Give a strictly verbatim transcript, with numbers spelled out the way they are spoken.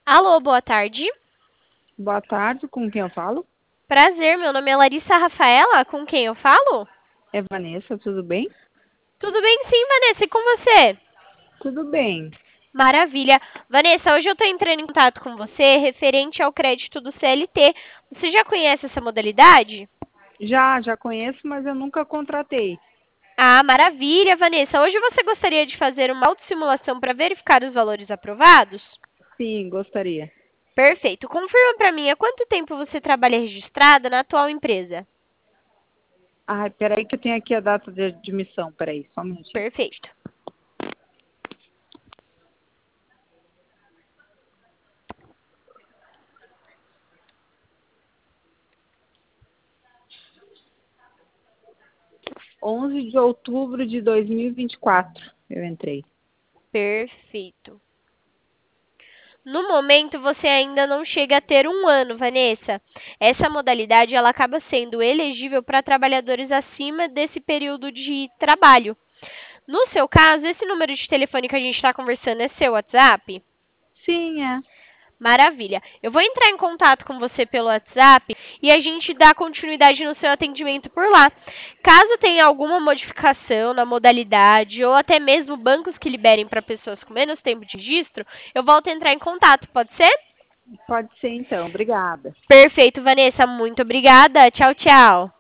Alô, boa tarde. Boa tarde, com quem eu falo? Prazer, meu nome é Larissa Rafaela, com quem eu falo? É Vanessa, tudo bem? Tudo bem sim, Vanessa, e com você? Tudo bem. Maravilha. Vanessa, hoje eu estou entrando em contato com você referente ao crédito do C L T. Você já conhece essa modalidade? Já, já conheço, mas eu nunca contratei. Ah, maravilha, Vanessa. Hoje você gostaria de fazer uma autossimulação para verificar os valores aprovados? Sim, gostaria. Perfeito. Confirma para mim há quanto tempo você trabalha registrada na atual empresa? Ai, peraí que eu tenho aqui a data de admissão. Peraí, só um minutinho. Perfeito. onze de outubro de dois mil e vinte e quatro eu entrei. Perfeito. No momento, você ainda não chega a ter um ano, Vanessa. Essa modalidade ela acaba sendo elegível para trabalhadores acima desse período de trabalho. No seu caso, esse número de telefone que a gente está conversando é seu WhatsApp? Sim, é. Maravilha. Eu vou entrar em contato com você pelo WhatsApp e a gente dá continuidade no seu atendimento por lá. Caso tenha alguma modificação na modalidade ou até mesmo bancos que liberem para pessoas com menos tempo de registro, eu volto a entrar em contato, pode ser? Pode ser então, obrigada. Perfeito, Vanessa. Muito obrigada. Tchau, tchau.